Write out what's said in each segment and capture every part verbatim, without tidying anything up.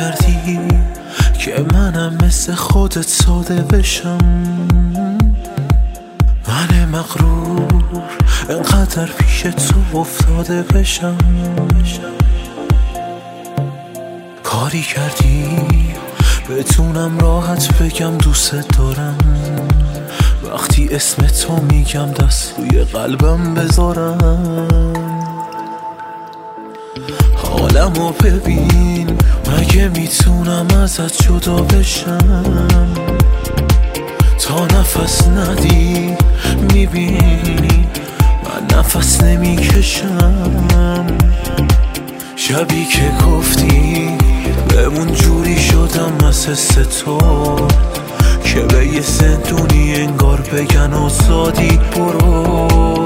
کردی که منم مثل خودت ساده بشم. من مغرور انقدر پیش تو افتاده بشم. کاری کردی بتونم راحت بگم دوست دارم. وقتی اسم تو میگم دست روی قلبم بذارم. حالمو ببین، مگه میتونم ازت جدا بشم؟ تا نفس ندی میبینی من نفس نمیکشم. شبی که گفتی بمون جوری شدم از حس تو که به یه زندونی انگار بگن آزادی برو.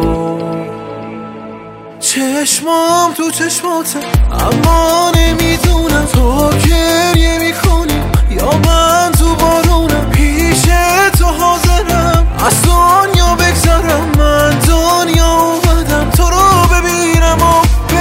چشمام تو چشماته اما نمیدونم تو گریه میکنی یا من تو بارونم. پیش تو حاضرم از دنیا بگذرم. من دنیا اومدم تو رو ببینم و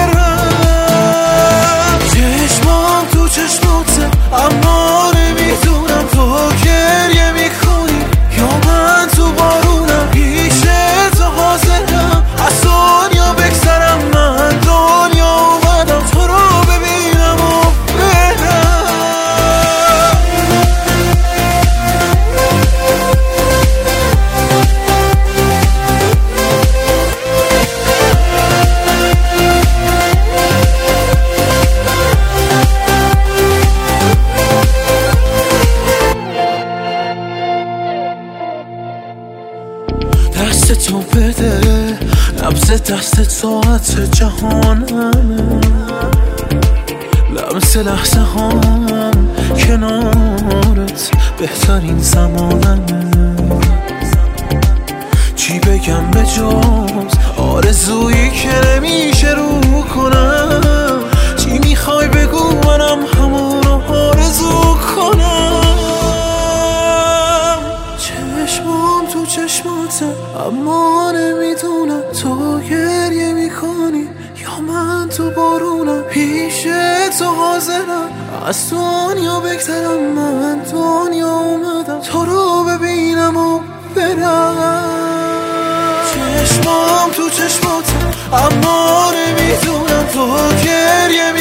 برم. چشمام تو چشماته اما نمیدونم تو گریه میکنی یا من تو بارونم. پیش تو حاضرم از دنیا بگذرم. من دنیا اومدم تو رو ببینم و برم. دست تو بده، نبض دست ساعت جهانم. لمس لحظه هم کنارت بهترین زمانمه. چی بگم به جز آرزویی که نمیشه رو کنم؟ چی میخوای بگو منم همونو آرزو کنم؟ چشمام تو چشماته اما نمیدونم تو گریه میکنی یا من تو بارونم. پیش تو حاضرم از دنیا بگذرم. من دنیا اومدم تو رو ببینم و برم. چشمام تو چشماته اما نمیدونم تو گریه